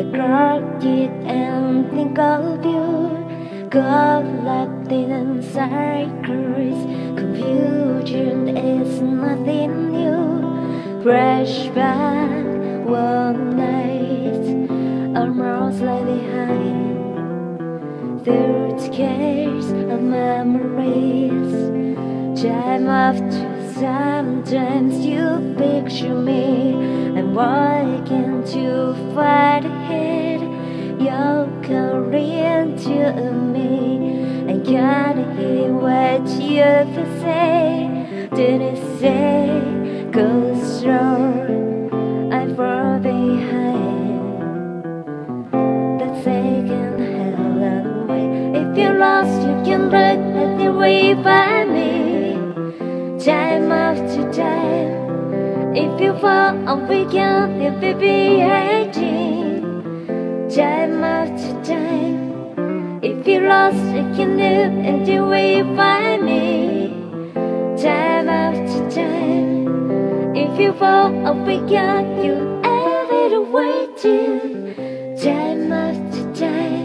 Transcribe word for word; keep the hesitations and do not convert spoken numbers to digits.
clock it and think of you. Got left inside cruise. Confusion is nothing new. Flashback one night, almost left behind. Third case of memories. Time after sometimes you picture me. I'm walking too far ahead. You're calling to me. I can't hear what you have to say. Didn't say go slow. I fall behind. The second hell away. If you're lost, you can look at the way by me. Time after time. If you fall, I'll be gone. If you be hiding. Time after time. If you're lost, you can live and the way by me. Time after time. If you fall, I'll be gone. You ever waiting. Time after time.